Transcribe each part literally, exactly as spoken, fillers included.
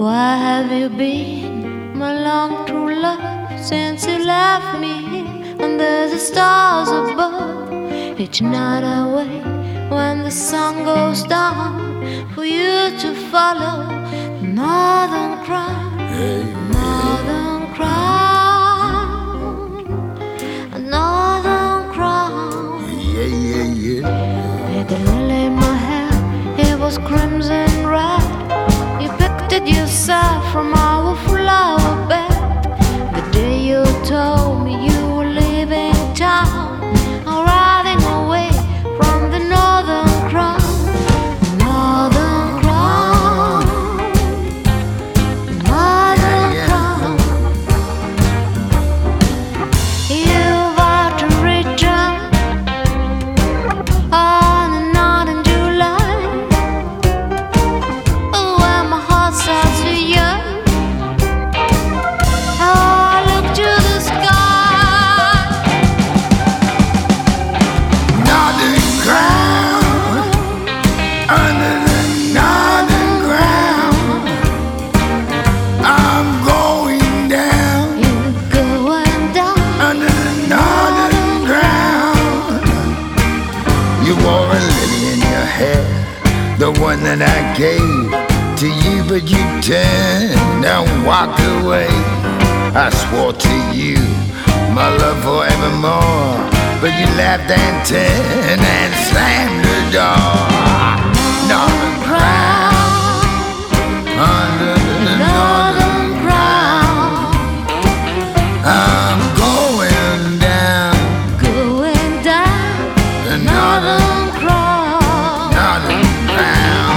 Where have you been, my long true love, since you left me under the stars above? Each night I wait when the sun goes down for you to follow the northern crown, northern crown, a northern crown. Yeah, yeah, yeah. With the lily in my hair, it was crimson red. You picked it yourself from our flower bed. The day you told me you were leaving town, I'm riding away from the northern crown, northern crown, northern crown. You've got to return on and on in July, when my heart starts to yearn. How I look to the sky, Northern ground, under the northern ground, I'm going down you're going down. under the northern ground. You wore a lily in your hair, the one that I gave to you, but you turned and walked away. I swore to you my love forevermore, but you laughed and turned and slammed the door. Northern crown, under the northern crown, I'm going down Going down, the northern, northern crown. northern crown.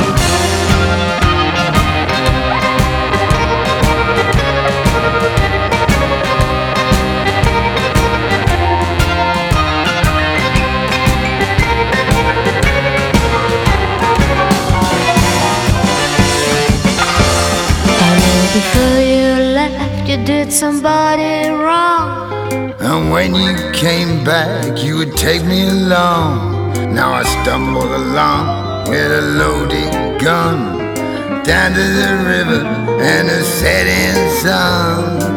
I know before you left, you did somebody wrong. And when you came back, you would take me along. Now I stumble along with a loaded gun down to the river and a setting sun.